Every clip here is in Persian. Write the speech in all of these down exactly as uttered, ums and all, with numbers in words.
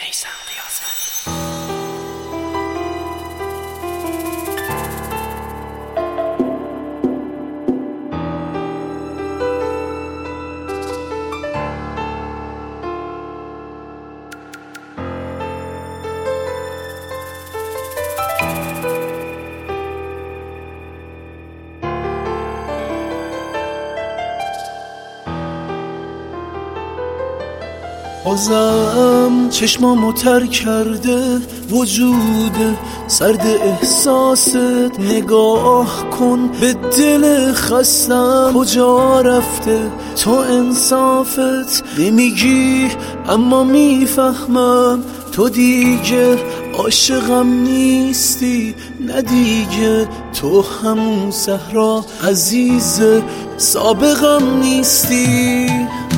میثم قیاسفندی. بازم چشمامو تر کرده وجود سرد احساست. نگاه کن به دل خستم کجا رفته تو انصافت. نمیگی اما میفهمم تو دیگه عاشقم نیستی. نه دیگه تو همون صحرا عزیز سابقم نیستی.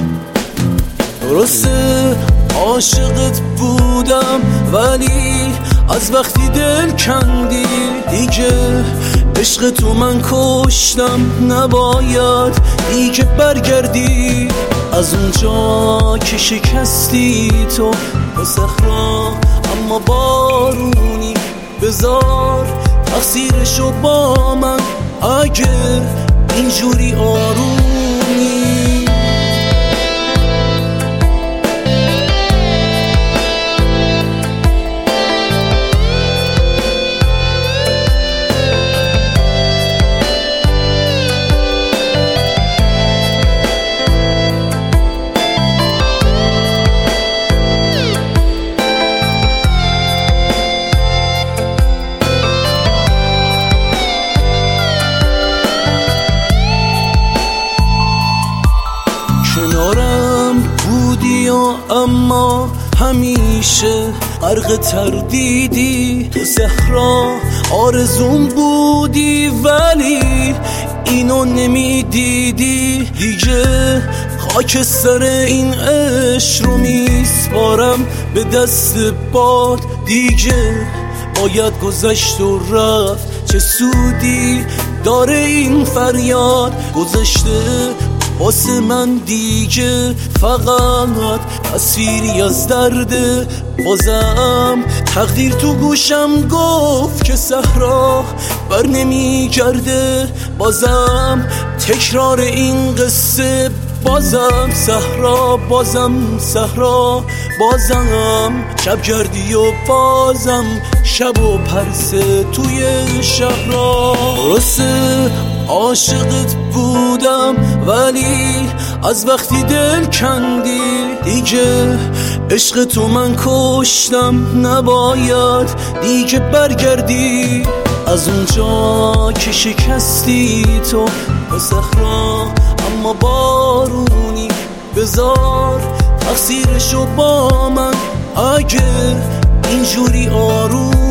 درسته عاشقت بودم ولی از وقتی دل کندی دیگه عشق تو من کشتم. نباید دیگه برگردی از اونجا که شکستی تو به صحرا اما بارونی. بذار تقصیرشو با من اگه اینجوری آرومی. کنارم بودی و اما همیشه غرق تردیدی. تو صحرا آرزوم بودی ولی اینو نمیدیدی. دیگه خاک سر این عشق رو میسپارم به دست باد. دیگه باید گذشت و رفت چه سودی داره این فریاد. گذشته واسه من دیگه فقط تصویری از درد. بازم تقدیر تو گوشم گفت که صحرا بر نمی کرده. بازم تکرار این قصه. بازم صحرا بازم صحرا بازم شب گردی و بازم شب و پرسه توی شهرها. درسته عاشقت بودم ولی از وقتی دل کندی دیگه عشق تو من کشتم. نباید دیگه برگردی از اونجا که شکستی تو به صحرا اما بارونی. بذار تقصیرشو با من اگه اینجوری آروم